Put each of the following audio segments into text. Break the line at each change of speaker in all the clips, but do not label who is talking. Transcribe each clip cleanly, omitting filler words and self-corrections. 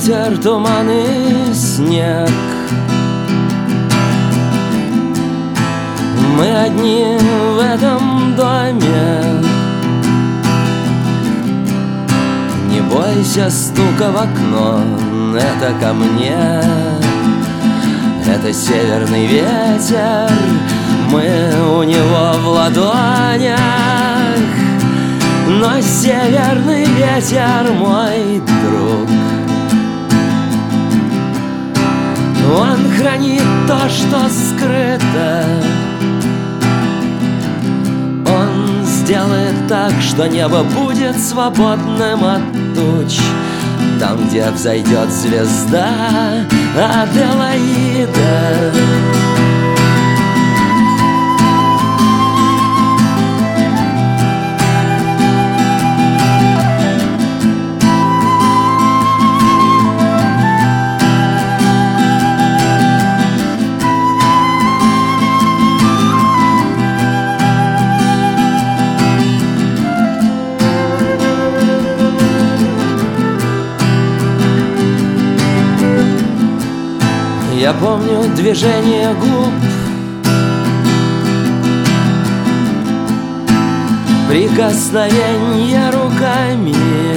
ветер, туман и снег. Мы одни в этом доме. Не бойся стука в окно, это ко мне. Это северный ветер, мы у него в ладонях. Но северный ветер мой друг. Он хранит то, что скрыто. Он сделает так, что небо будет свободным от туч. Там, где взойдет звезда Аделаида. Я помню движение губ, прикосновение руками.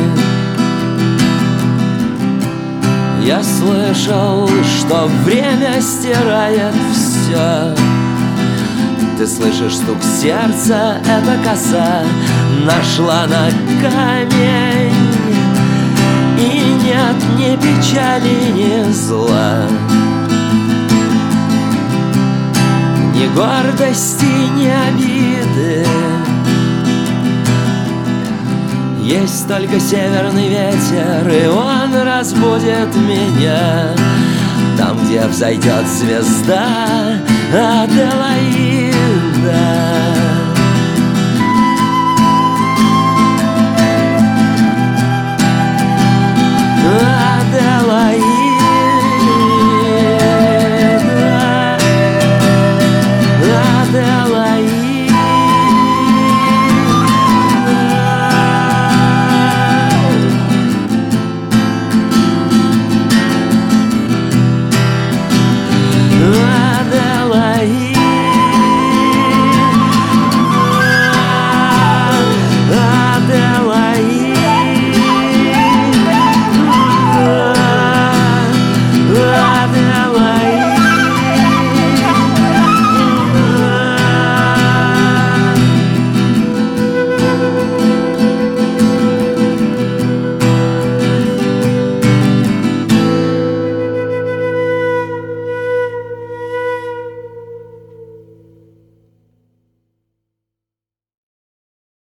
Я слышал, что время стирает все. Ты слышишь стук сердца, эта коса нашла на камень. И нет ни печали, ни зла, ни гордости, ни обиды. Есть только северный ветер, и он разбудит меня там, где взойдет звезда Аделаида.